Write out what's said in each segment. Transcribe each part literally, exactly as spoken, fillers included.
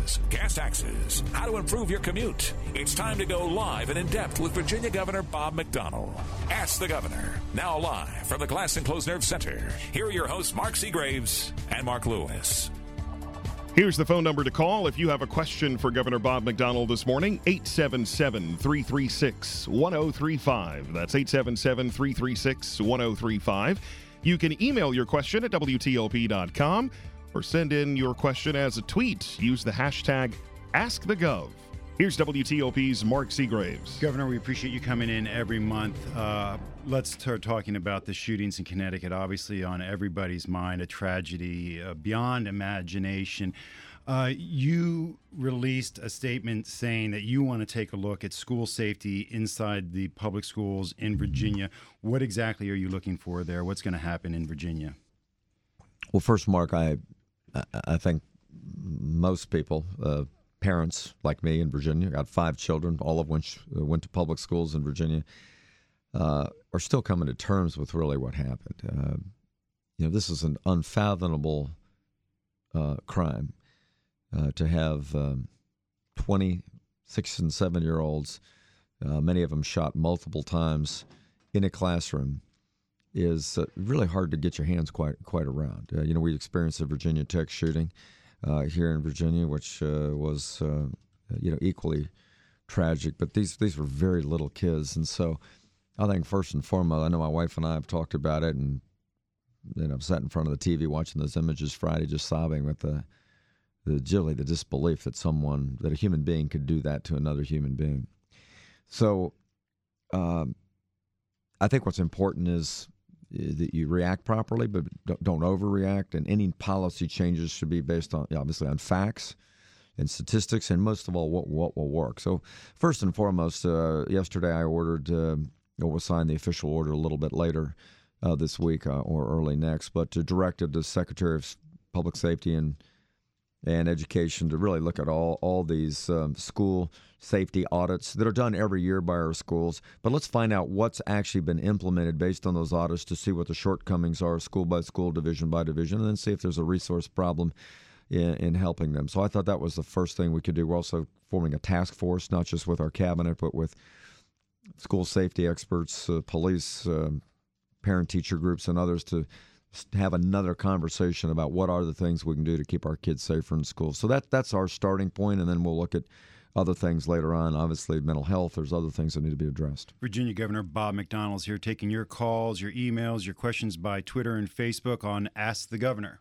elections, gas taxes, how to improve your commute. It's time to go live and in-depth with Virginia Governor Bob McDonnell. Ask the Governor. Now live from the Glass Enclosed Nerve Center. Here are your hosts, Mark Seagraves and Mark Lewis. Here's the phone number to call if you have a question for Governor Bob McDonnell this morning, eight seven seven, three three six, one oh three five. That's eight seven seven, three three six, one oh three five. You can email your question at W T O P dot com or send in your question as a tweet. Use the hashtag AskTheGov. Here's W T O P's Mark Seagraves. Governor, we appreciate you coming in every month. Uh, let's start talking about the shootings in Connecticut. Obviously on everybody's mind, a tragedy uh, beyond imagination. Uh, you released a statement saying that you want to take a look at school safety inside the public schools in Virginia. What exactly are you looking for there? What's going to happen in Virginia? Well, first, Mark, I I think most people, uh, parents like me in Virginia, got five children, all of which went to public schools in Virginia, uh, are still coming to terms with really what happened. Uh, you know, this is an unfathomable uh, crime. Uh, to have um, twenty, six and seven year olds, uh, many of them shot multiple times in a classroom, is uh, really hard to get your hands quite quite around. Uh, you know, we experienced the Virginia Tech shooting uh, here in Virginia, which uh, was uh, you know equally tragic. But these these were very little kids, and so I think first and foremost, I know my wife and I have talked about it, and you know, I've sat in front of the T V watching those images Friday, just sobbing with the. The really the disbelief that someone, that a human being could do that to another human being. So um, I think what's important is that you react properly, but don't, don't overreact. And any policy changes should be based on, obviously, on facts and statistics, and most of all, what what will work. So first and foremost, uh, yesterday I ordered, uh, or will sign the official order a little bit later uh, this week uh, or early next, but to directed the Secretary of Public Safety and and Education to really look at all, all these um, school safety audits that are done every year by our schools. But let's find out what's actually been implemented based on those audits to see what the shortcomings are, school by school, division by division, and then see if there's a resource problem in, in helping them. So I thought that was the first thing we could do. We're also forming a task force, not just with our cabinet, but with school safety experts, uh, police, uh, parent-teacher groups, and others to have another conversation about what are the things we can do to keep our kids safer in school. So that that's our starting point, and then we'll look at other things later on. Obviously, mental health, there's other things that need to be addressed. Virginia Governor Bob McDonnell is here taking your calls, your emails, your questions by Twitter and Facebook on Ask the Governor.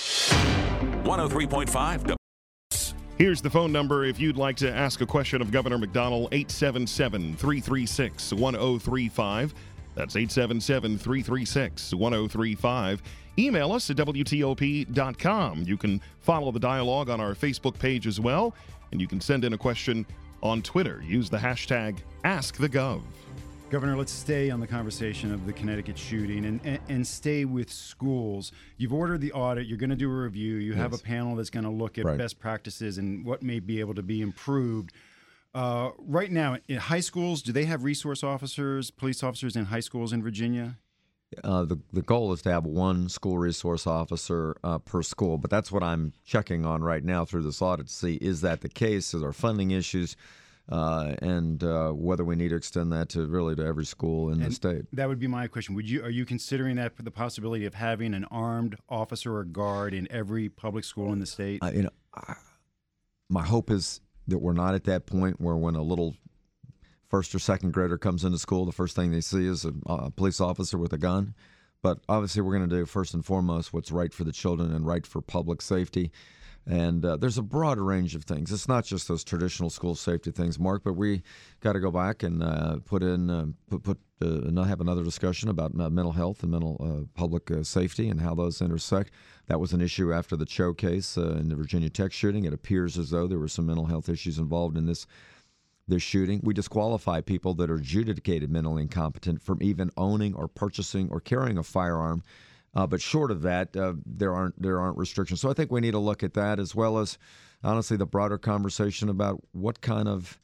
one oh three point five Here's the phone number if you'd like to ask a question of Governor McDonnell, eight seven seven, three three six, one oh three five. That's eight seven seven, three three six, one oh three five. Email us at W T O P dot com. You can follow the dialogue on our Facebook page as well, and you can send in a question on Twitter. Use the hashtag AskTheGov. Governor, let's stay on the conversation of the Connecticut shooting and, and, and stay with schools. You've ordered the audit. You're going to do a review. You have Yes. a panel that's going to look at Right. best practices and what may be able to be improved. Uh, right now, in high schools, do they have resource officers, police officers in high schools in Virginia? Uh, the the goal is to have one school resource officer uh, per school, but that's what I'm checking on right now through this audit to see, is that the case? Is there funding issues? Uh, and uh, whether we need to extend that to really to every school in And the state. That would be my question. Would you are you considering that the possibility of having an armed officer or guard in every public school in the state? Uh, you know, I, my hope is that we're not at that point where when a little first or second grader comes into school, the first thing they see is a, a police officer with a gun. But obviously we're going to do first and foremost what's right for the children and right for public safety. And uh, there's a broad range of things. It's not just those traditional school safety things, Mark, but we got to go back and uh, put in, uh, put, put uh, have another discussion about uh, mental health and mental uh, public uh, safety and how those intersect. That was an issue after the Cho case uh, in the Virginia Tech shooting. It appears as though there were some mental health issues involved in this this shooting. We disqualify people that are adjudicated mentally incompetent from even owning or purchasing or carrying a firearm. Uh, but short of that, uh, there aren't there aren't restrictions. So I think we need to look at that, as well as, honestly, the broader conversation about what kind of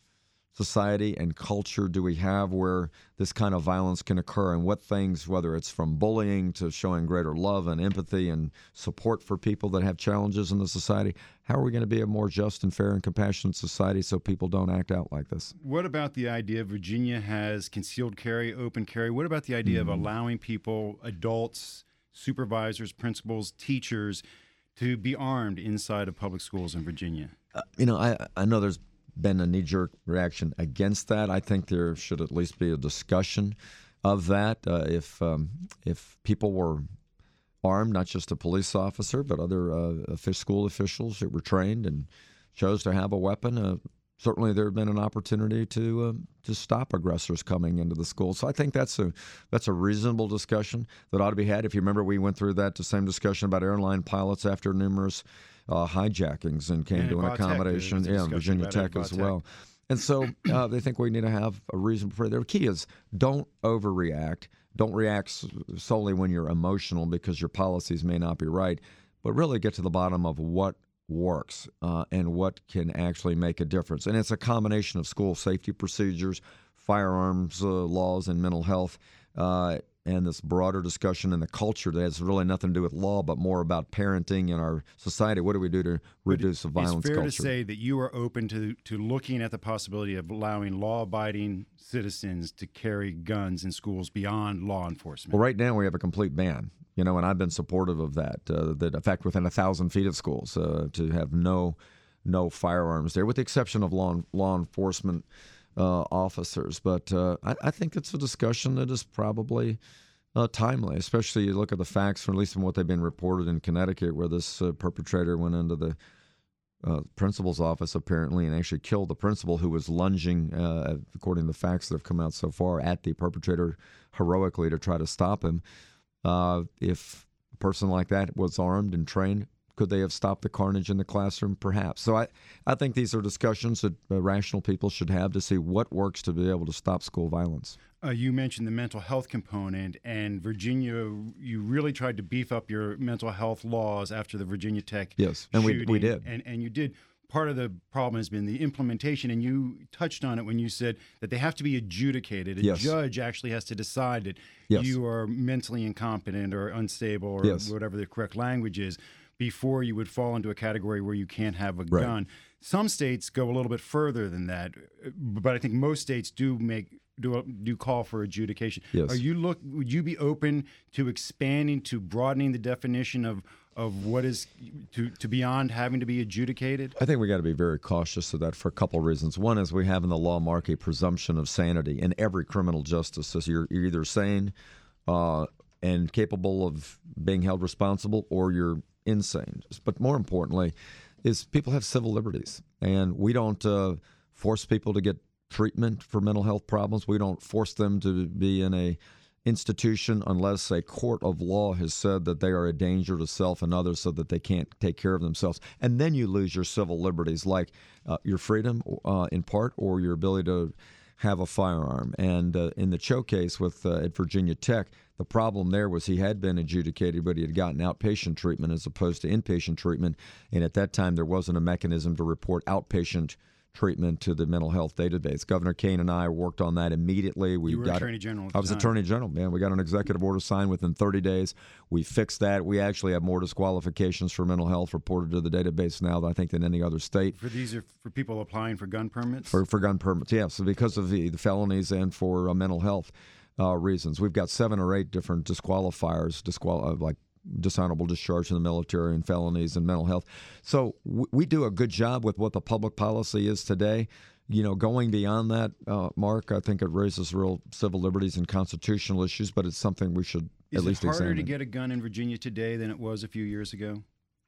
society and culture do we have where this kind of violence can occur, and what things, whether it's from bullying to showing greater love and empathy and support for people that have challenges in the society, how are we going to be a more just and fair and compassionate society so people don't act out like this? What about the idea Virginia has concealed carry, open carry? What about the idea mm-hmm. of allowing people, adults, supervisors, principals, teachers, to be armed inside of public schools in Virginia? Uh, you know, I, I know there's been a knee-jerk reaction against that. I think there should at least be a discussion of that. Uh, if um, if people were armed, not just a police officer, but other uh, school officials that were trained and chose to have a weapon, uh, certainly there had been an opportunity to uh, to stop aggressors coming into the school. So I think that's a that's a reasonable discussion that ought to be had. If you remember, we went through that the same discussion about airline pilots after numerous uh, hijackings and came and to an Tech, accommodation. Yeah, Virginia Tech as well. And so uh, they think we need to have a reason for it. The key is don't overreact. Don't react solely when you're emotional because your policies may not be right, but really get to the bottom of what works uh, and what can actually make a difference. And it's a combination of school safety procedures, firearms uh, laws, and mental health, uh, and this broader discussion in the culture that has really nothing to do with law, but more about parenting in our society. What do we do to reduce the violence culture? culture? It's fair to say that you are open to, to looking at the possibility of allowing law-abiding citizens to carry guns in schools beyond law enforcement. Well, right now we have a complete ban. You know, and I've been supportive of that. Uh, that, in fact, within a thousand feet of schools, uh, to have no no firearms there, with the exception of law law enforcement uh, officers. But uh, I, I think it's a discussion that is probably uh, timely, especially you look at the facts, from at least from what they've been reported in Connecticut, where this uh, perpetrator went into the uh, principal's office apparently and actually killed the principal, who was lunging, uh, according to the facts that have come out so far, at the perpetrator heroically to try to stop him. Uh, if a person like that was armed and trained, could they have stopped the carnage in the classroom? Perhaps. So I, I think these are discussions that uh, rational people should have to see what works to be able to stop school violence. Uh, you mentioned the mental health component, and Virginia, you really tried to beef up your mental health laws after the Virginia Tech yes, and shooting. we, we did. And, and you did. Part of the problem has been the implementation, and you touched on it when you said that they have to be adjudicated. A yes. judge actually has to decide that yes. you are mentally incompetent or unstable or yes. whatever the correct language is before you would fall into a category where you can't have a right. gun. Some states go a little bit further than that, but I think most states do make do do call for adjudication. Yes. Are you look? Would you be open to expanding, to broadening the definition of of what is to, to beyond having to be adjudicated? I think we got to be very cautious of that for a couple of reasons. One is we have in the law, Mark, a presumption of sanity in every criminal justice. So you're, you're either sane uh, and capable of being held responsible, or you're insane. But more importantly is people have civil liberties, and we don't uh, force people to get treatment for mental health problems. We don't force them to be in a institution unless a court of law has said that they are a danger to self and others so that they can't take care of themselves. And then you lose your civil liberties, like uh, your freedom uh, in part, or your ability to have a firearm. And uh, in the Cho case with uh, at Virginia Tech, the problem there was he had been adjudicated, but he had gotten outpatient treatment as opposed to inpatient treatment. And at that time, there wasn't a mechanism to report outpatient treatment to the mental health database. Governor Kane and I worked on that immediately. We you were got Attorney General. At I was the time. Attorney General, man. We got an executive order signed within thirty days. We fixed that. We actually have more disqualifications for mental health reported to the database now, I think, than any other state. For these are for people applying for gun permits? For for gun permits, yeah. So because of the, the felonies and for uh, mental health uh, reasons. We've got seven or eight different disqualifiers, disqual uh, like dishonorable discharge from the military and felonies and mental health. So w- we do a good job with what the public policy is today. You know, going beyond that, uh, Mark, I think it raises real civil liberties and constitutional issues, but it's something we should is at least it harder examine. to get a gun in Virginia today than it was a few years ago?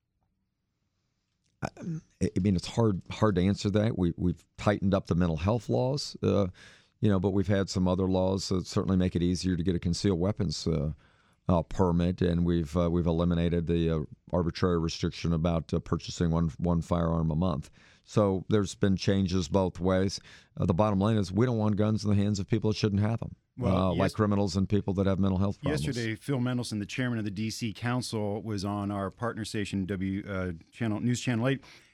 I, I mean, it's hard hard to answer that. We, we've tightened up the mental health laws, uh, you know, but we've had some other laws that certainly make it easier to get a concealed weapons uh, uh, permit, and we've uh, we've eliminated the uh, arbitrary restriction about uh, purchasing one one firearm a month. So there's been changes both ways. Uh, the bottom line is we don't want guns in the hands of people that shouldn't have them, well, uh, yes, like criminals and people that have mental health problems. Yesterday, Phil Mendelson, the chairman of the D C Council, was on our partner station, W uh, Channel News Channel eight,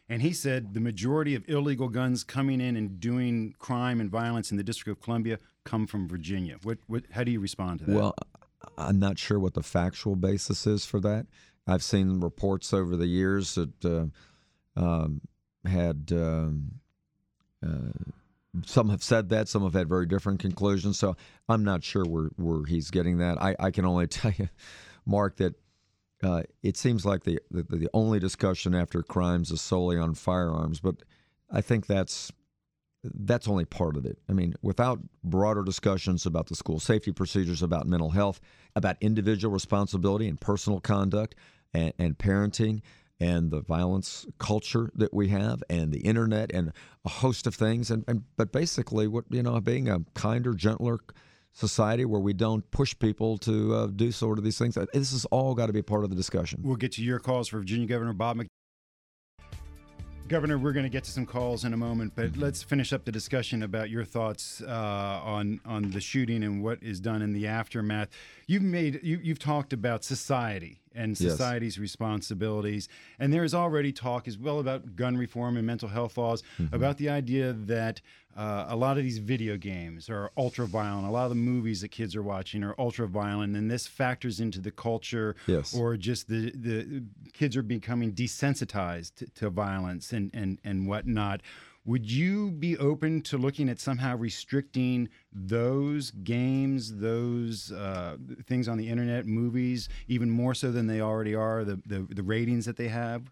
And he said the majority of illegal guns coming in and doing crime and violence in the District of Columbia come from Virginia. What, what, how do you respond to that? Well, I'm not sure what the factual basis is for that. I've seen reports over the years that uh, um, had um, uh, some have said that, some have had very different conclusions. So I'm not sure where, where he's getting that. I, I can only tell you, Mark, that uh, it seems like the, the the only discussion after crimes is solely on firearms, but I think that's that's only part of it. I mean, without broader discussions about the school safety procedures, about mental health, about individual responsibility and personal conduct and, and parenting and the violence culture that we have and the internet and a host of things. And, and but basically, what you know, being a kinder, gentler society where we don't push people to uh, do sort of these things. This has all got to be part of the discussion. We'll get to your calls for Virginia Governor Bob McDonnell. Governor, we're going to get to some calls in a moment, but let's finish up the discussion about your thoughts uh, on on the shooting and what is done in the aftermath. You've made you, you've talked about society and society's yes. responsibilities, and there is already talk as well about gun reform and mental health laws, mm-hmm. about the idea that uh, a lot of these video games are ultra violent. A lot of the movies that kids are watching are ultra violent, and this factors into the culture, yes. or just the the kids are becoming desensitized to, to violence and and and whatnot. Would you be open to looking at somehow restricting those games, those uh, things on the internet, movies, even more so than they already are, the, the, the ratings that they have?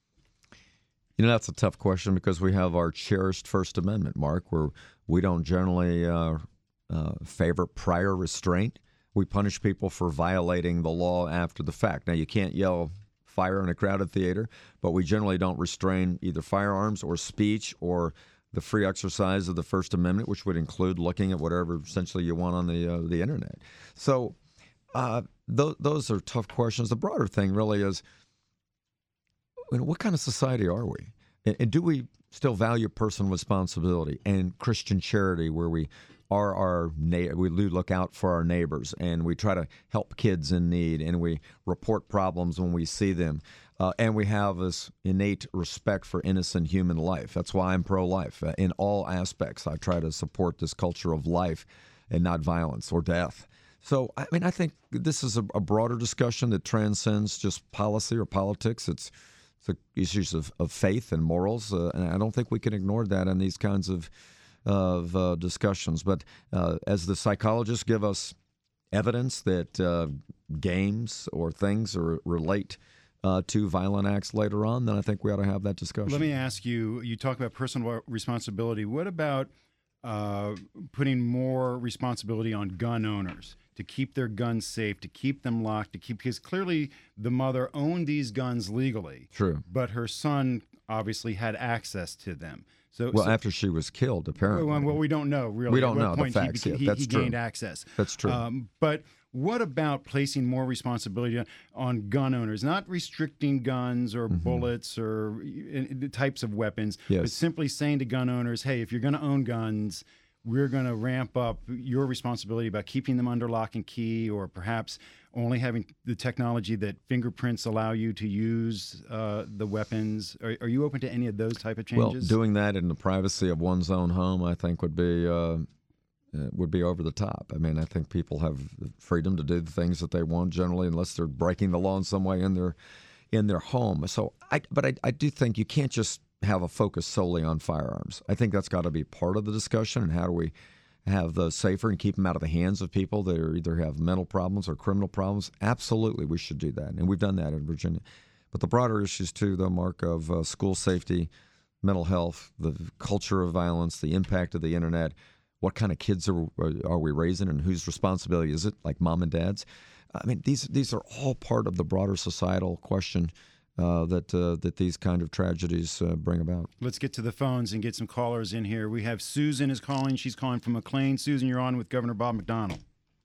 You know, that's a tough question because we have our cherished First Amendment, Mark, where we don't generally uh, uh, favor prior restraint. We punish people for violating the law after the fact. Now, you can't yell fire in a crowded theater, but we generally don't restrain either firearms or speech or the free exercise of the First Amendment, which would include looking at whatever essentially you want on the uh, the internet. So uh, th- those are tough questions. The broader thing really is, you know, what kind of society are we? And, and do we still value personal responsibility and Christian charity, where we are our na- we look out for our neighbors and we try to help kids in need and we report problems when we see them, uh, and we have this innate respect for innocent human life. That's why I'm pro-life uh, in all aspects. I try to support this culture of life and not violence or death. So I mean, I think this is a, a broader discussion that transcends just policy or politics. It's the issues of, of faith and morals, uh, and I don't think we can ignore that in these kinds of of uh, discussions. But uh, as the psychologists give us evidence that uh, games or things or relate uh, to violent acts later on, then I think we ought to have that discussion. Let me ask you, you talk about personal responsibility. What about uh, putting more responsibility on gun owners to keep their guns safe, to keep them locked, to keep, because clearly the mother owned these guns legally. True. But her son obviously had access to them. So, well, so, after she was killed, apparently. Well, well, we don't know, really. We don't At what know point the facts he, yet. he, That's he true. gained access. That's true. Um, but what about placing more responsibility on, on gun owners, not restricting guns or mm-hmm. bullets or uh, the types of weapons, yes. but simply saying to gun owners, hey, if you're going to own guns, we're going to ramp up your responsibility about keeping them under lock and key, or perhaps only having the technology that fingerprints allow you to use uh, the weapons. Are, are you open to any of those type of changes? Well, doing that in the privacy of one's own home, I think, would be uh, would be over the top. I mean, I think people have the freedom to do the things that they want generally, unless they're breaking the law in some way in their in their home. So, I but I, I do think you can't just have a focus solely on firearms. I think that's got to be part of the discussion. And how do we have those safer and keep them out of the hands of people that are either have mental problems or criminal problems? Absolutely, we should do that, and we've done that in Virginia. But the broader issues too, though, Mark, of uh, school safety, mental health, the culture of violence, the impact of the internet, what kind of kids are are we raising, and whose responsibility is it? Like mom and dad's. I mean, these these are all part of the broader societal question Uh, that uh, that these kind of tragedies uh, bring about. Let's get to the phones and get some callers in here. We have Susan is calling. She's calling from McLean. Susan, you're on with Governor Bob McDonnell.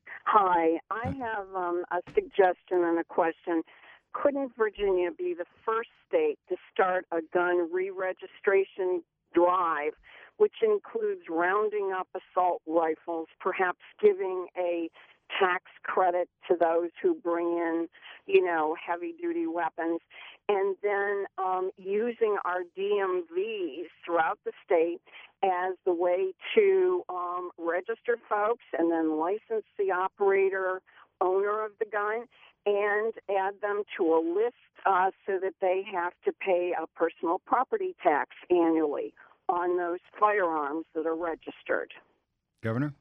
Hi. I have um, a suggestion and a question. Couldn't Virginia be the first state to start a gun re-registration drive, which includes rounding up assault rifles, perhaps giving a tax credit to those who bring in, you know, heavy-duty weapons, and then um, using our D M Vs throughout the state as the way to um, register folks and then license the operator, owner of the gun, and add them to a list uh, so that they have to pay a personal property tax annually on those firearms that are registered. Governor?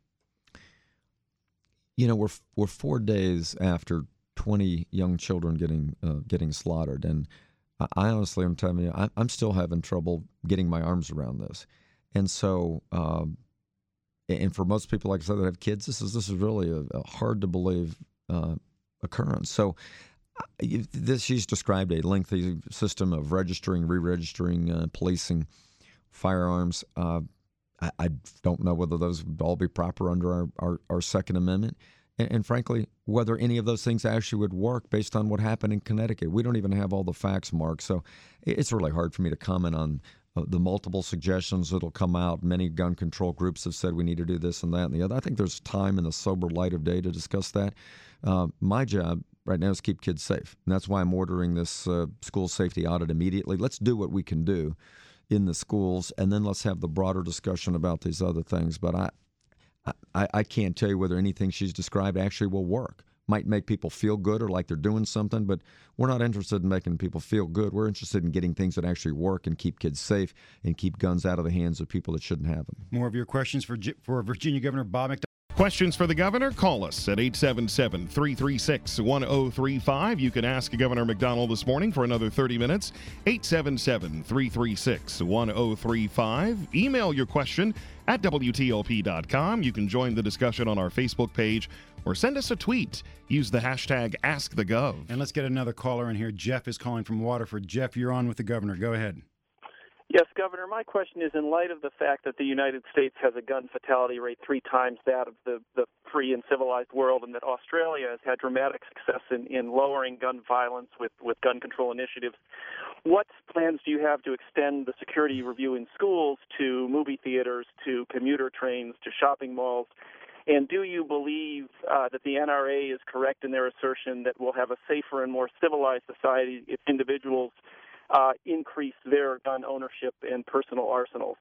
You know, we're we're four days after twenty young children getting uh, getting slaughtered, and I, I honestly, I'm telling you, I, I'm still having trouble getting my arms around this. And so, um, and for most people, like I said, that have kids, this is this is really a, a hard to believe uh, occurrence. So, uh, this she's described a lengthy system of registering, re-registering, uh, policing firearms. Uh, I, I don't know whether those would all be proper under our, our, our Second Amendment. And, and frankly, whether any of those things actually would work based on what happened in Connecticut. We don't even have all the facts, Mark. So it's really hard for me to comment on uh, the multiple suggestions that'll come out. Many gun control groups have said we need to do this and that and the other. I think there's time in the sober light of day to discuss that. Uh, my job right now is keep kids safe. And that's why I'm ordering this uh, school safety audit immediately. Let's do what we can do in the schools, and then let's have the broader discussion about these other things. But I, I, I can't tell you whether anything she's described actually will work. Might make people feel good or like they're doing something, but we're not interested in making people feel good. We're interested in getting things that actually work and keep kids safe and keep guns out of the hands of people that shouldn't have them. More of your questions for for Virginia Governor Bob McDonnell. Questions for the governor? Call us at eight seven seven, three three six, one zero three five. You can ask Governor McDonnell this morning for another thirty minutes. eight seven seven, three three six, one zero three five. Email your question at W T O P dot com. You can join the discussion on our Facebook page or send us a tweet. Use the hashtag AskTheGov. And let's get another caller in here. Jeff is calling from Waterford. Jeff, you're on with the governor. Go ahead. Yes, Governor, my question is in light of the fact that the United States has a gun fatality rate three times that of the, the free and civilized world, and that Australia has had dramatic success in, in lowering gun violence with, with gun control initiatives, what plans do you have to extend the security review in schools to movie theaters, to commuter trains, to shopping malls? And do you believe uh, that the N R A is correct in their assertion that we'll have a safer and more civilized society if individuals Uh, increase their gun ownership and personal arsenals?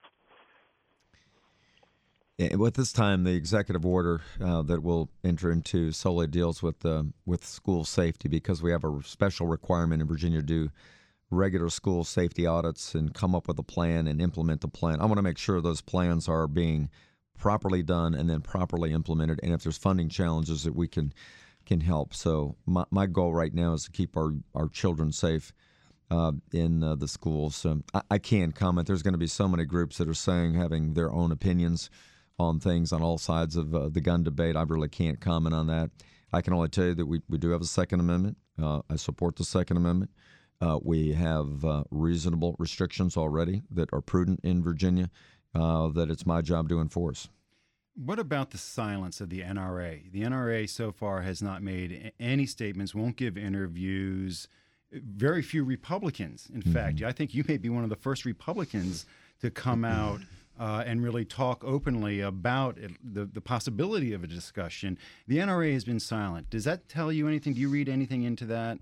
At this time, the executive order uh, that we'll enter into solely deals with uh, with school safety, because we have a special requirement in Virginia to do regular school safety audits and come up with a plan and implement the plan. I want to make sure those plans are being properly done and then properly implemented, and if there's funding challenges that we can can help. So my, my goal right now is to keep our, our children safe Uh, in uh, the schools. Um, I, I can't comment. There's going to be so many groups that are saying, having their own opinions on things on all sides of uh, the gun debate. I really can't comment on that. I can only tell you that we, we do have a Second Amendment. Uh, I support the Second Amendment. Uh, we have uh, reasonable restrictions already that are prudent in Virginia uh, that it's my job to enforce. What about the silence of the N R A? The N R A so far has not made any statements, won't give interviews. Very few Republicans, in mm-hmm. fact. I think you may be one of the first Republicans to come out uh, and really talk openly about it, the, the possibility of a discussion. The N R A has been silent. Does that tell you anything? Do you read anything into that?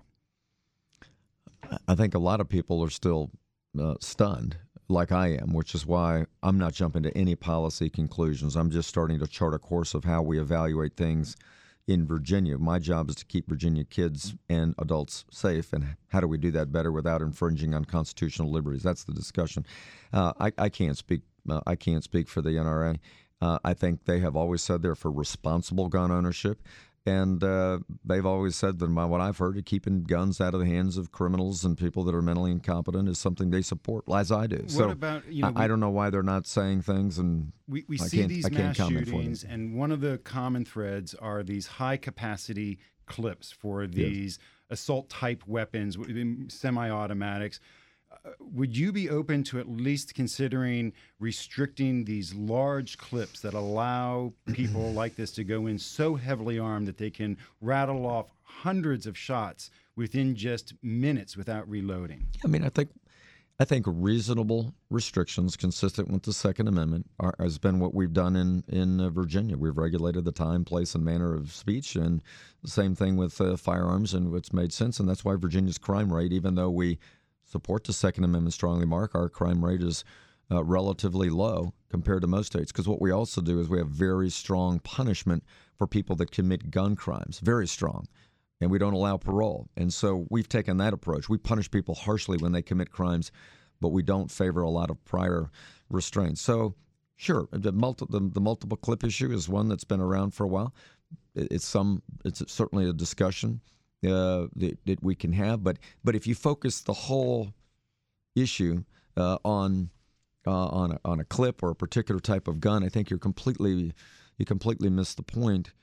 I think a lot of people are still uh, stunned, like I am, which is why I'm not jumping to any policy conclusions. I'm just starting to chart a course of how we evaluate things in Virginia. My job is to keep Virginia kids and adults safe, and how do we do that better without infringing on constitutional liberties? That's the discussion. Uh, I, I can't speak. Uh, I can't speak for the N R A. Uh, I think they have always said they're for responsible gun ownership, and uh, they've always said that my, what I've heard of keeping guns out of the hands of criminals and people that are mentally incompetent is something they support, as I do. What so about, you know, I, we, I don't know why they're not saying things, and we, we I see can't, these I can't mass comment for them. shootings, and one of the common threads are these high-capacity clips for these yes. assault-type weapons, semi-automatics. Uh, would you be open to at least considering restricting these large clips that allow people like this to go in so heavily armed that they can rattle off hundreds of shots within just minutes without reloading? I mean, I think I think reasonable restrictions consistent with the Second Amendment are, has been what we've done in, in uh, Virginia. We've regulated the time, place, and manner of speech, and the same thing with uh, firearms, and it's made sense, and that's why Virginia's crime rate, even though we support the Second Amendment strongly, Mark, our crime rate is uh, relatively low compared to most states, because what we also do is we have very strong punishment for people that commit gun crimes, very strong. And we don't allow parole. And so we've taken that approach. We punish people harshly when they commit crimes, but we don't favor a lot of prior restraints. So, sure, the, multi, the, the multiple clip issue is one that's been around for a while. It, it's some, it's certainly a discussion uh, that, that we can have. But but if you focus the whole issue uh, on uh, on a, on a clip or a particular type of gun, I think you're completely you completely miss the point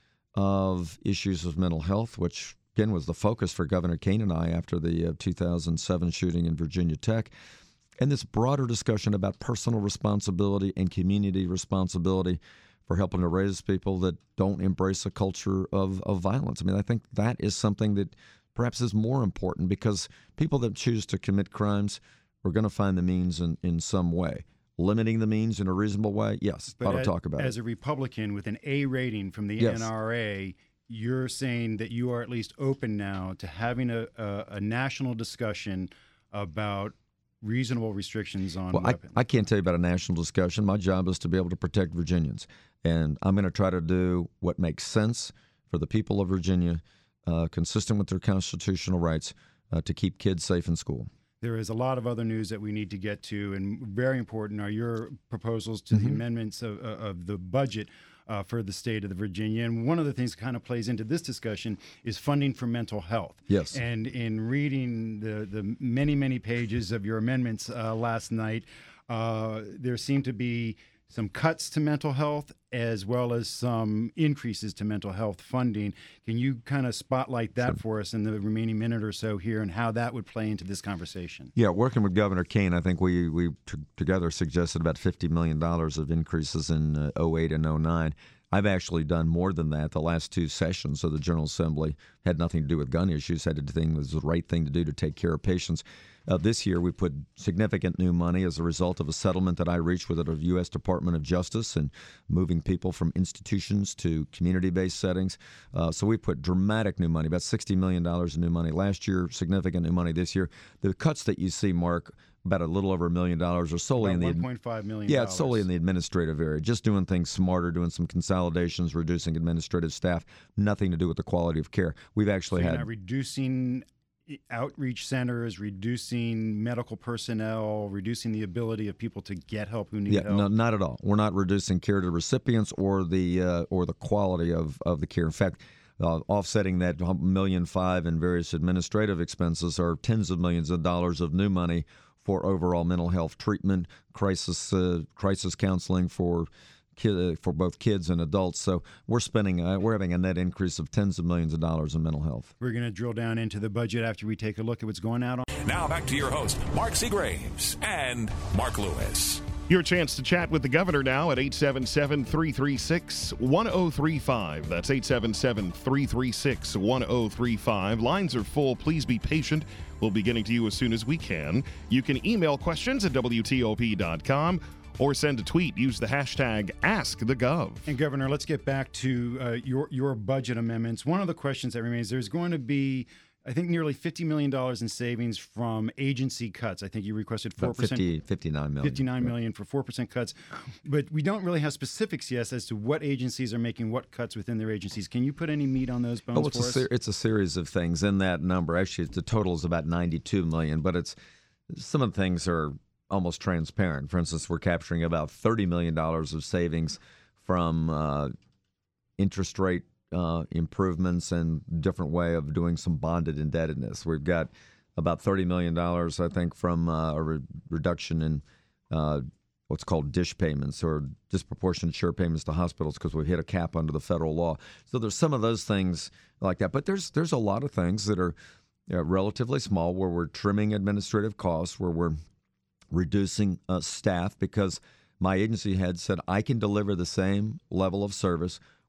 of issues of mental health, which again was the focus for Governor Kane and I after the uh, two thousand seven shooting in Virginia Tech, and this broader discussion about personal responsibility and community responsibility for helping to raise people that don't embrace a culture of, of violence. I mean, I think that is something that perhaps is more important, because people that choose to commit crimes are going to find the means in, in some way. Limiting the means in a reasonable way, yes, but ought to as, talk about as it. a Republican with an A rating from the Yes. N R A, you're saying that you are at least open now to having a, a, a national discussion about reasonable restrictions on Well, I, weapons. I can't tell you about a national discussion. My job is to be able to protect Virginians, and I'm going to try to do what makes sense for the people of Virginia, uh, consistent with their constitutional rights, uh, to keep kids safe in school. There is a lot of other news that we need to get to, and very important are your proposals to Mm-hmm. the amendments of, of the budget uh, for the state of the Virginia. And one of the things that kind of plays into this discussion is funding for mental health. Yes. And in reading the, the many, many pages of your amendments uh, last night, uh, there seemed to be some cuts to mental health as well as some increases to mental health funding. Can you kind of spotlight that Sure. for us in the remaining minute or so here, and how that would play into this conversation? Yeah, working with Governor Kane, I think we we t- together suggested about fifty million dollars of increases in uh, oh eight and oh nine. I've actually done more than that. The last two sessions of the General Assembly had nothing to do with gun issues, had to do thing was the right thing to do to take care of patients. Uh, this year, we put significant new money as a result of a settlement that I reached with the U S Department of Justice and moving people from institutions to community-based settings. Uh, so we put dramatic new money, about sixty million dollars in new money last year, significant new money this year. The cuts that you see, Mark, about a little over a million dollars, are solely in About the one point five million yeah, dollars. it's solely in the administrative area, just doing things smarter, doing some consolidations, reducing administrative staff, nothing to do with the quality of care. We've actually So you're had not reducing outreach centers, reducing medical personnel, reducing the ability of people to get help who need yeah, help. no, not at all. We're not reducing care to recipients or the uh, or the quality of, of the care. In fact, uh, offsetting that million five in various administrative expenses are tens of millions of dollars of new money for overall mental health treatment, crisis uh, crisis counseling for kid, for both kids and adults. So we're spending uh, we're having a net increase of tens of millions of dollars in mental health. We're going to drill down into the budget after we take a look at what's going out on. Now back to your host, Mark Seagraves and Mark Lewis. Your chance to chat with the governor now at eight seven seven, three three six, one oh three five. That's eight seven seven, three three six, one oh three five. Lines are full. Please be patient. We'll be getting to you as soon as we can. You can email questions at W T O P dot com or send a tweet. Use the hashtag AskTheGov. And Governor, let's get back to uh, your your budget amendments. One of the questions that remains, there's going to be, I think, nearly fifty million dollars in savings from agency cuts. I think you requested four About percent. fifty, fifty-nine million. fifty-nine million for four percent cuts. But we don't really have specifics yet as to what agencies are making what cuts within their agencies. Can you put any meat on those bones Oh, it's for a us? ser- it's a series of things in that number. Actually, the total is about ninety-two million, but it's some of the things are almost transparent. For instance, we're capturing about thirty million dollars of savings from uh, interest rate uh, improvements and different way of doing some bonded indebtedness. We've got about thirty million dollars, I think, from uh, a re- reduction in uh, what's called dish payments or disproportionate share payments to hospitals because we've hit a cap under the federal law. So there's some of those things like that. But there's there's a lot of things that are you know, relatively small where we're trimming administrative costs, where we're reducing uh, staff because my agency head said I can deliver the same level of service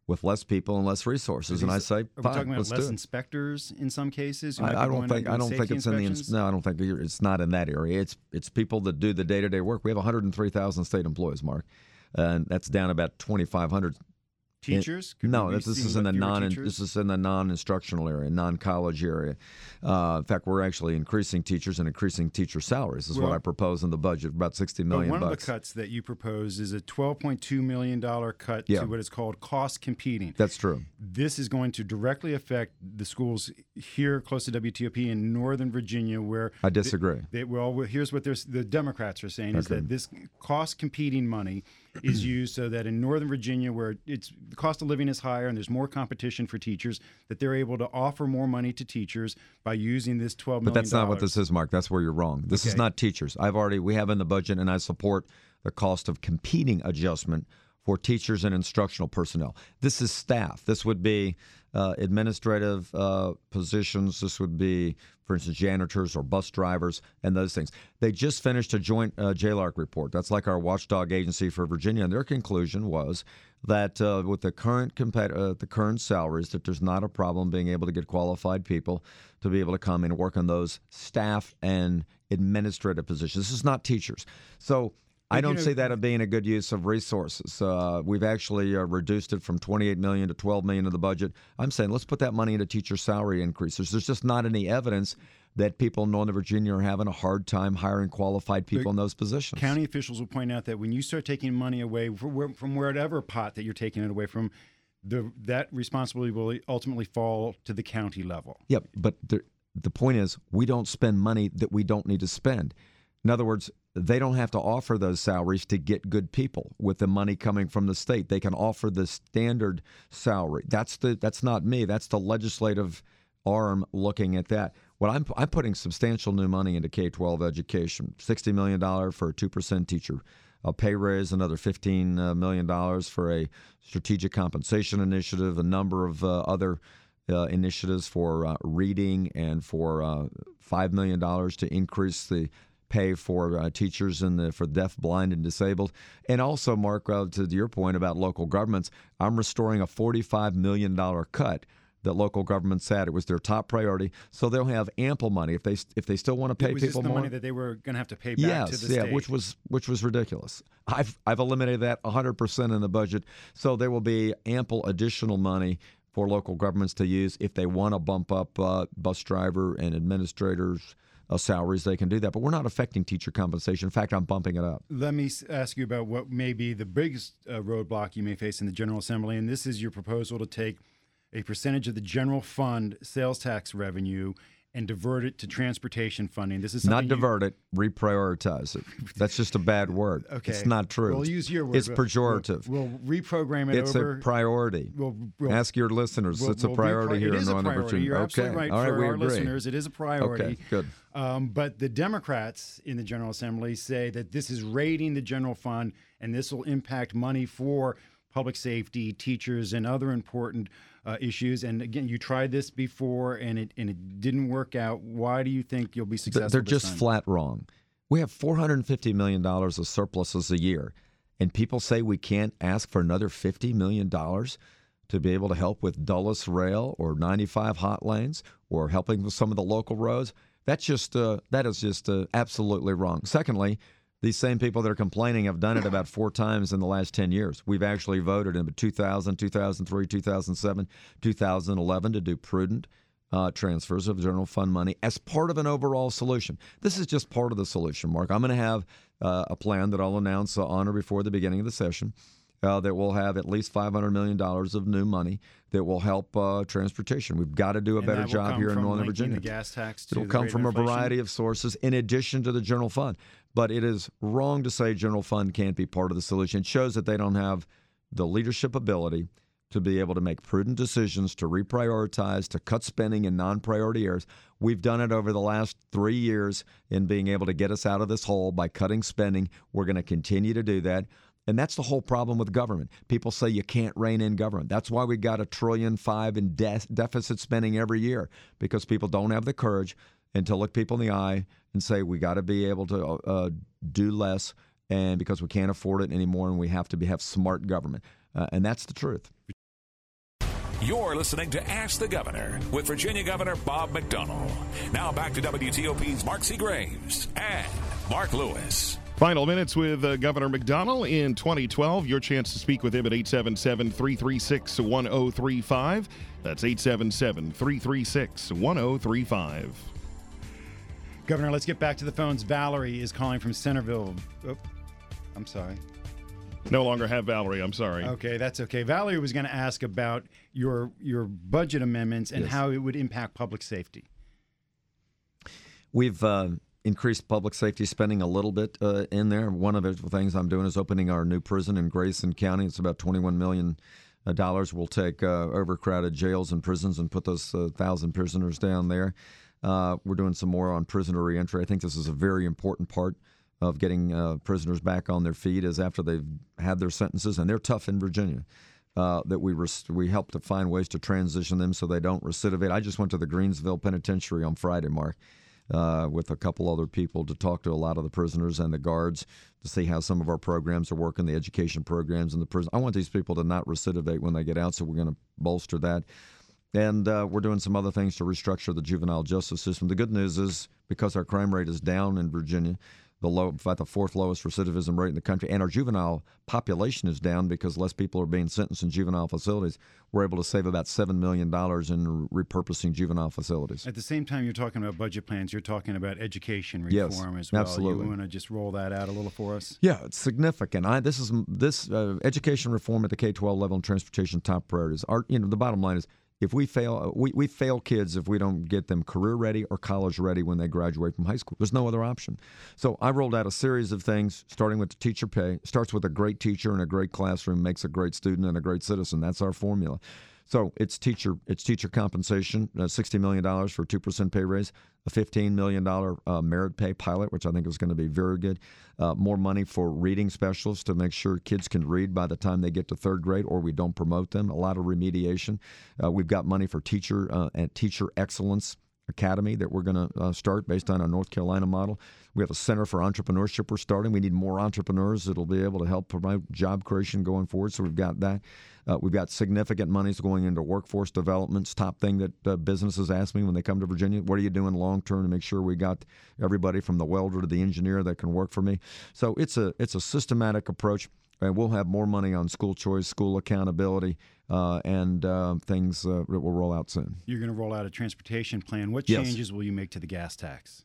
with less people and less resources. And I say, are we fine, talking about let's less do it. inspectors in some cases? who might I, I be don't going think out I doing don't think safety it's in the inspections? ins- no I don't think you're- it's not in that area. It's it's people that do the day to day work. We have one hundred three thousand state employees, Mark, and that's down about twenty-five hundred. Teachers? Could No, we be this, this seeing is in the fewer non teachers? this is in the non-instructional area, non-college area. Uh, in fact, we're actually increasing teachers and increasing teacher salaries. This is Well, what I propose in the budget, about sixty But million one bucks. of the cuts that you propose is a twelve point two million dollars cut Yeah. to what is called cost competing. That's true. This is going to directly affect the schools here close to W T O P in Northern Virginia, where I disagree. They, well, here's what there's- the Democrats are saying is Okay. that this cost competing money is used so that in Northern Virginia, where it's the cost of living is higher and there's more competition for teachers, that they're able to offer more money to teachers by using this twelve million But dollars. that's not what this is, Mark. That's where you're wrong. This is Okay. not teachers. I've already we have in the budget, and I support the cost of competing adjustment for teachers and instructional personnel. This is staff. This would be uh, administrative uh, positions. This would be, for instance, janitors or bus drivers and those things. They just finished a joint uh, J LARC report. That's like our watchdog agency for Virginia, and their conclusion was that uh, with the current compet- uh, the current salaries, that there's not a problem being able to get qualified people to be able to come and work on those staff and administrative positions. This is not teachers. So I you don't know- see that as being a good use of resources. Uh, we've actually uh, reduced it from twenty-eight million dollars to twelve million dollars of the budget. I'm saying let's put that money into teacher salary increases. There's just not any evidence that people in Northern Virginia are having a hard time hiring qualified people in those positions. County officials will point out that when you start taking money away from, where, from wherever pot that you're taking it away from, the, that responsibility will ultimately fall to the county level. Yep, but the, the point is we don't spend money that we don't need to spend. In other words, they don't have to offer those salaries to get good people with the money coming from the state. They can offer the standard salary. That's the that's not me. That's the legislative arm looking at that. What I'm I'm putting substantial new money into K twelve education. sixty million dollars for a two percent teacher. A pay raise, another fifteen million dollars for a strategic compensation initiative, a number of uh, other uh, initiatives for uh, reading, and for uh, five million dollars to increase the pay for uh, teachers and the, for deaf, blind, and disabled. And also, Mark, uh, to your point about local governments, I'm restoring a forty-five million dollars cut that local governments had. It was their top priority, so they'll have ample money if they if they still want to pay it was people just the more. money that they were going to have to pay back yes, to the yeah, state. which was which was ridiculous. I've I've eliminated that one hundred percent in the budget, so there will be ample additional money for local governments to use if they want to bump up uh, bus driver and administrators' uh, salaries. They can do that, but we're not affecting teacher compensation. In fact, I'm bumping it up. Let me s- ask you about what may be the biggest uh, roadblock you may face in the General Assembly, and this is your proposal to take a percentage of the general fund sales tax revenue and divert it to transportation funding. This is Not something you- divert it, reprioritize it. That's just a bad word. Okay. It's not true. We'll use your word. It's We'll- pejorative. We'll, we'll reprogram it It's over. a priority. We'll, we'll, Ask your listeners. we'll- it's a we'll be priority pri- here it is in a Northern priority. Virginia. You're okay. absolutely right. All right, For we our agree. listeners, it is a priority. Okay, good. Um, but the Democrats in the General Assembly say that this is raiding the general fund, and this will impact money for public safety, teachers, and other important uh, issues. And again, you tried this before, and it and it didn't work out. Why do you think you'll be successful? They're this just time? flat wrong. We have four hundred fifty million dollars of surpluses a year, and people say we can't ask for another fifty million dollars to be able to help with Dulles Rail or ninety-five hot lanes or helping with some of the local roads. That's just uh, that is just uh, absolutely wrong. Secondly, these same people that are complaining have done it about four times in the last ten years. We've actually voted in two thousand, two thousand three, two thousand seven, two thousand eleven to do prudent uh, transfers of general fund money as part of an overall solution. This is just part of the solution, Mark. I'm going to have uh, a plan that I'll announce uh, on or before the beginning of the session uh, that will have at least five hundred million dollars of new money that will help uh, transportation. We've got to do a And better that will to come here in from Northern linking Virginia. The gas tax to It'll the come rate of from a inflation? variety of sources in addition to the general fund. But it is wrong to say general fund can't be part of the solution. It shows that they don't have the leadership ability to be able to make prudent decisions, to reprioritize, to cut spending in non-priority areas. We've done it over the last three years in being able to get us out of this hole by cutting spending. We're going to continue to do that. And that's the whole problem with government. People say you can't rein in government. That's why we got a trillion five in de- deficit spending every year, because people don't have the courage and to look people in the eye and say we got to be able to uh, do less, and because we can't afford it anymore, and we have to be, have smart government. Uh, and that's the truth. You're listening to Ask the Governor with Virginia Governor Bob McDonnell. Now back to W T O P's Mark C. Graves and Mark Lewis. Final minutes with uh, Governor McDonnell in twenty twelve. Your chance to speak with him at eight seven seven, three three six, one zero three five. That's eight seven seven, three three six, one zero three five. Governor, let's get back to the phones. Valerie is calling from Centerville. Oh, I'm sorry. No longer have Valerie. I'm sorry. Okay, that's okay. Valerie was going to ask about your your budget amendments and Yes. how it would impact public safety. We've uh, increased public safety spending a little bit uh, in there. One of the things I'm doing is opening our new prison in Grayson County. It's about twenty-one million dollars. We'll take uh, overcrowded jails and prisons and put those uh, thousand prisoners down there. Uh, we're doing some more on prisoner reentry. I think this is a very important part of getting uh, prisoners back on their feet, is after they've had their sentences, and they're tough in Virginia, uh, that we res- we help to find ways to transition them so they don't recidivate. I just went to the Greensville Penitentiary on Friday, Mark, uh, with a couple other people to talk to a lot of the prisoners and the guards to see how some of our programs are working, the education programs in the prison. I want these people to not recidivate when they get out, so we're going to bolster that. And uh, we're doing some other things to restructure the juvenile justice system. The good news is, because our crime rate is down in Virginia, the low, in fact, the fourth lowest recidivism rate in the country, and our juvenile population is down because less people are being sentenced in juvenile facilities, we're able to save about seven million dollars in repurposing juvenile facilities. At the same time you're talking about budget plans, you're talking about education Yes, reform as well. absolutely. You want to just roll that out a little for us? Yeah, it's significant. I, this is this uh, education reform at the K twelve level and transportation top priorities. Our, you know, the bottom line is, if we fail, we, we fail kids if we don't get them career ready or college ready when they graduate from high school. There's no other option. So I rolled out a series of things, starting with the teacher pay. Starts with a great teacher and a great classroom, makes a great student and a great citizen. That's our formula. So it's teacher it's teacher compensation, uh, sixty million dollars for a two percent pay raise, a fifteen million dollars uh, merit pay pilot, which I think is going to be very good, uh, more money for reading specialists to make sure kids can read by the time they get to third grade, or we don't promote them, a lot of remediation. Uh, we've got money for teacher uh, and teacher excellence academy that we're going to uh, start based on our North Carolina model. We have a center for entrepreneurship we're starting. We need more entrepreneurs that'll be able to help promote job creation going forward, so we've got that. Uh, we've got significant monies going into workforce developments. Top thing that uh, businesses ask me when they come to Virginia, what are you doing long term to make sure we got everybody from the welder to the engineer that can work for me? So it's a it's a systematic approach, and we'll have more money on school choice, school accountability, uh, and uh, things uh, that will roll out soon. You're going to roll out a transportation plan. What Yes. changes will you make to the gas tax?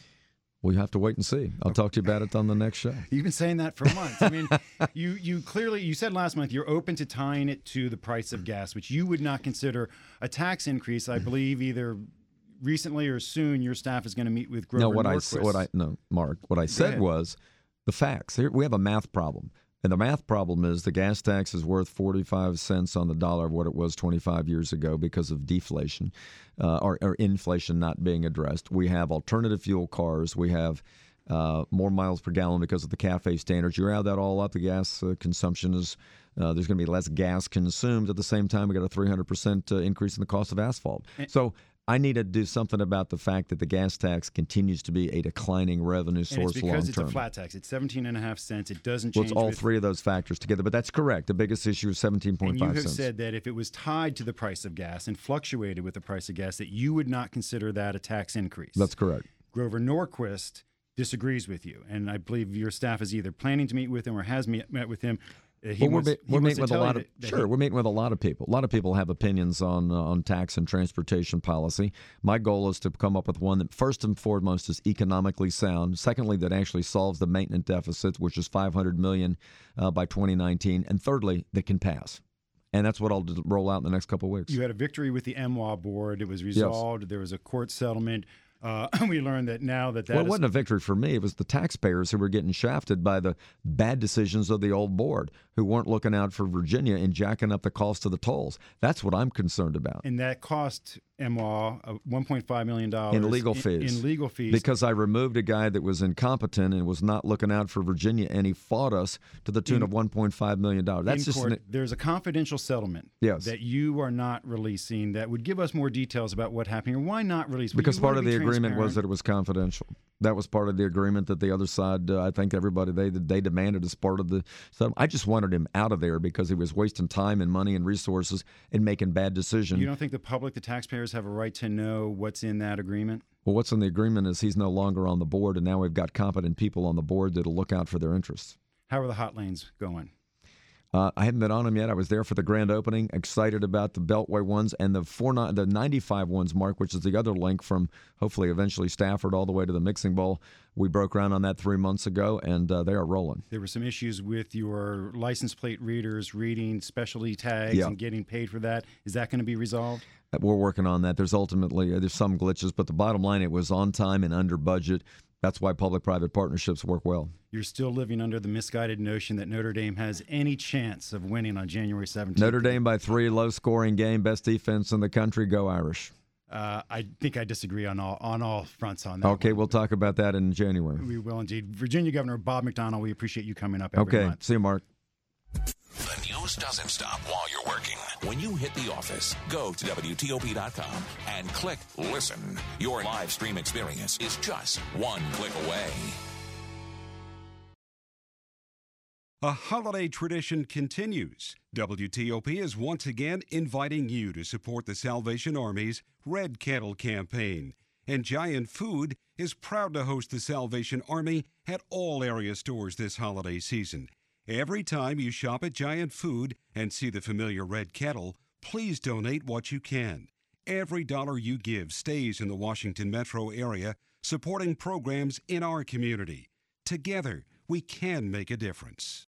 We have to wait and see. I'll talk to you about it on the next show. You've been saying that for months. I mean, you you clearly, you said last month you're open to tying it to the price of gas, which you would not consider a tax increase. I believe either recently or soon your staff is going to meet with Grover No, what I Norquist. said, what I no, Mark, what I said ahead. was the facts. Here we have a math problem, and the math problem is the gas tax is worth forty-five cents on the dollar of what it was twenty-five years ago because of deflation, uh, or, or inflation not being addressed. We have alternative fuel cars. We have uh, more miles per gallon because of the CAFE standards. You add that all up, the gas uh, consumption is. Uh, there's going to be less gas consumed. At the same time, we got a three hundred percent uh, increase in the cost of asphalt. So I need to do something about the fact that the gas tax continues to be a declining revenue And source it's long because it's a term. flat tax. It's seventeen and a half cents. It doesn't Well, change. it's all with, three of those factors together, but that's correct. The biggest issue is seventeen point And you five have cents. said that if it was tied to the price of gas and fluctuated with the price of gas, that you would not consider that a tax increase. That's correct. Grover Norquist disagrees with you, and I believe your staff is either planning to meet with him or has met, met with him. Uh, he Well, we're, wants- meet- he we're wants meeting to with a tell you lot of that- that sure. he- We're meeting with a lot of people. A lot of people have opinions on uh, on tax and transportation policy. My goal is to come up with one that first and foremost is economically sound. Secondly, that actually solves the maintenance deficit, which is five hundred million dollars uh, by twenty nineteen, and thirdly, that can pass. And that's what I'll d- roll out in the next couple of weeks. You had a victory with the M W A board. It was resolved. There was a court settlement. Uh, we learned that now that that well, it is- wasn't a victory for me. It was the taxpayers who were getting shafted by the bad decisions of the old board, who weren't looking out for Virginia and jacking up the cost of the tolls. That's what I'm concerned about. and that cost M W A uh, one point five million dollars In legal fees. In, legal fees. Because I removed a guy that was incompetent and was not looking out for Virginia, and he fought us to the tune In- of one point five million dollars. That's in just court, an, there's a confidential settlement Yes. that you are not releasing that would give us more details about what happened. Or why not release? Well, because you wanna part of be the agreement was transparent. that it was confidential. That was part of the agreement that the other side, uh, I think everybody, they they demanded as part of the settlement. I just wanted him out of there because he was wasting time and money and resources and making bad decisions. You don't think the public, the taxpayers, have a right to know what's in that agreement? Well, what's in the agreement is he's no longer on the board, and now we've got competent people on the board that'll look out for their interests. How are the hot lanes going? Uh, I haven't been on them yet. I was there for the grand opening. Excited about the Beltway ones and the four the ninety-five ones, Mark, which is the other link from hopefully eventually Stafford all the way to the Mixing Bowl. We broke ground on that three months ago, and uh, they are rolling. There were some issues with your license plate readers reading specialty tags yeah. and getting paid for that. Is that going to be resolved? We're working on that. There's ultimately uh, there's some glitches, but the bottom line, it was on time and under budget. That's why public-private partnerships work well. You're still living under the misguided notion that Notre Dame has any chance of winning on January seventeenth. Notre Dame by three, low-scoring game, best defense in the country. Go Irish. Uh, I think I disagree on all on all fronts on that. Okay, one. We'll talk about that in January. We will indeed. Virginia Governor Bob McDonnell, we appreciate you coming up every okay. month. See you, Mark. The news doesn't stop while you're working. When you hit the office, go to W T O P dot com and click Listen. Your live stream experience is just one click away. A holiday tradition continues. W T O P is once again inviting you to support the Salvation Army's Red Kettle campaign. And Giant Food is proud to host the Salvation Army at all area stores this holiday season. Every time you shop at Giant Food and see the familiar red kettle, please donate what you can. Every dollar you give stays in the Washington metro area, supporting programs in our community. Together, we can make a difference.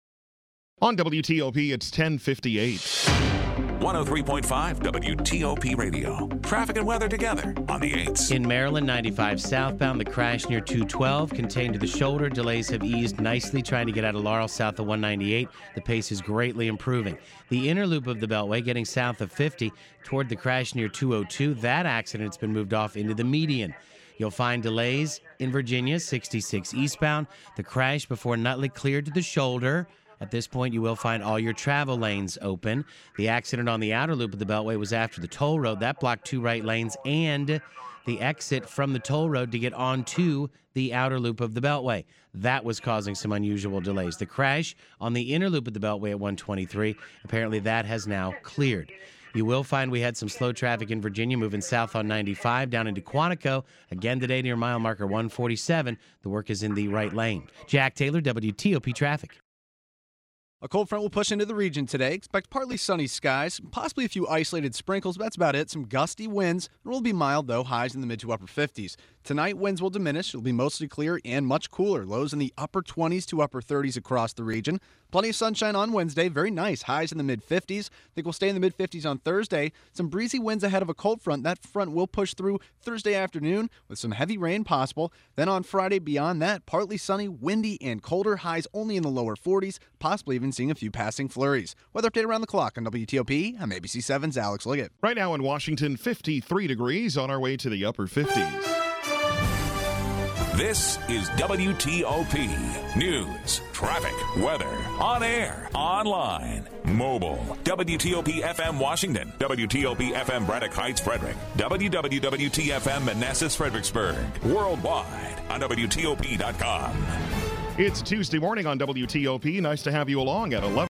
On W T O P, it's ten fifty-eight. one oh three point five W T O P Radio. Traffic and weather together on the eights. In Maryland, ninety-five southbound, the crash near two twelve contained to the shoulder. Delays have eased nicely trying to get out of Laurel south of one ninety-eight. The pace is greatly improving. The inner loop of the Beltway getting south of fifty toward the crash near two oh two. That accident's been moved off into the median. You'll find delays in Virginia, sixty-six eastbound. The crash before Nutley cleared to the shoulder. At this point, you will find all your travel lanes open. The accident on the outer loop of the Beltway was after the toll road. That blocked two right lanes and the exit from the toll road to get onto the outer loop of the Beltway. That was causing some unusual delays. The crash on the inner loop of the Beltway at one twenty-three, apparently that has now cleared. You will find we had some slow traffic in Virginia moving south on ninety-five down into Quantico. Again today near mile marker one forty-seven. The work is in the right lane. Jack Taylor, W T O P Traffic. A cold front will push into the region today. Expect partly sunny skies, possibly a few isolated sprinkles, but that's about it. Some gusty winds. It will be mild, though, highs in the mid to upper fifties. Tonight, winds will diminish. It'll be mostly clear and much cooler. Lows in the upper twenties to upper thirties across the region. Plenty of sunshine on Wednesday. Very nice. Highs in the mid-fifties. I think we'll stay in the mid-fifties on Thursday. Some breezy winds ahead of a cold front. That front will push through Thursday afternoon with some heavy rain possible. Then on Friday, beyond that, partly sunny, windy, and colder. Highs only in the lower forties, possibly even seeing a few passing flurries. Weather update around the clock on W T O P. I'm A B C seven's Alex Liggett. Right now in Washington, fifty-three degrees, on our way to the upper fifties. This is W T O P News, traffic, weather, on air, online, mobile. W T O P F M Washington, W T O P F M Braddock Heights, Frederick, W W W T F M Manassas, Fredericksburg, worldwide on W T O P dot com. It's Tuesday morning on W T O P. Nice to have you along at eleven.